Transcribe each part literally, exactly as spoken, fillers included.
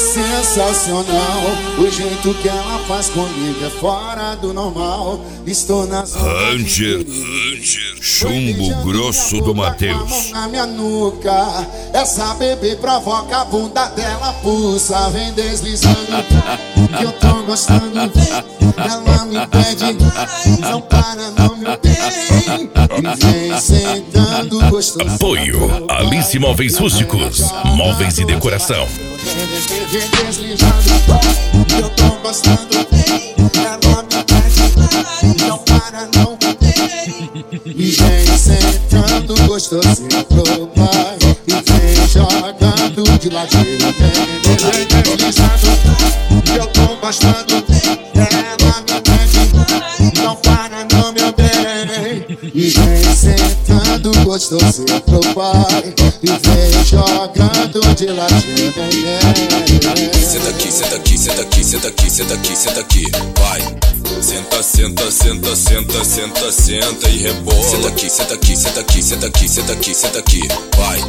Sensacional, o jeito que ela faz comigo é fora do normal. Estou nas Ranger, Ranger, chumbo grosso do Matheus. Na minha nuca, essa bebê provoca a bunda dela, pulsa, vem deslizando. Que eu tô gostando, ela me pede, não para, não me tem. E vem sentando gostoso. Apoio Alice Móveis Rústicos, móveis e decoração. Vem deslizando, que eu tô gostando, ela me pede, não para, não me tem. E vem sentando gostosinho pro pai, e vem jogando de ladinho. Vem deslizando, que eu tô gostando, ela me pede, não para, não me bem. E vem sentando gostosinho pro pai, e vem jogando de ladinho. Senta aqui, senta aqui, senta aqui, senta aqui, senta aqui, senta aqui, vai. Senta, senta, senta, senta, senta, senta e rebola. Senta aqui, senta aqui, senta aqui, senta aqui, senta aqui, senta aqui, vai.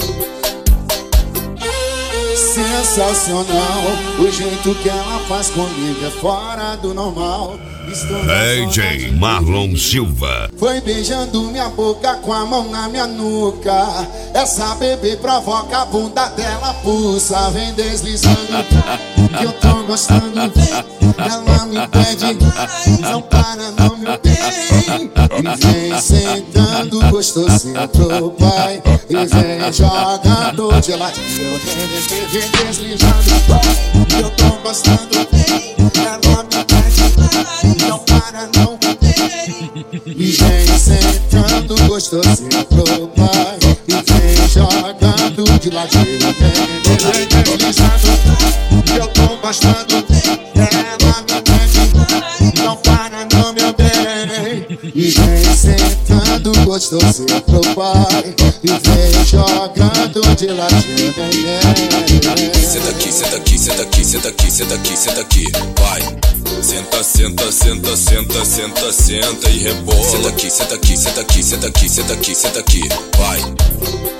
Sensacional, o jeito que ela faz comigo é fora do normal. D J Marlon Silva. Foi beijando minha boca com a mão na minha nuca. Essa bebê provoca a bunda dela, pulsa, vem deslizando. Que eu tô gostando, ela me pede, não para, não me tem. E vem sentando gostosinho pro pai, e vem jogando de ladinho. Vem deslizando, que eu tô gostando, ela me pede, não para, não tem. E vem sentando gostosinho pro pai, e vem jogando de ladinho. Vem deslizando, que eu tô gostando, ela me pede, não para, não me bem. E vem sentando gostosinho pro pai, e vem jogando de ladinho. Senta aqui, senta aqui, senta aqui, senta aqui, senta aqui, senta aqui, vai. Senta, senta, senta, senta, senta, senta e rebola. Senta aqui, senta aqui, senta aqui, senta aqui, senta aqui, senta aqui, vai.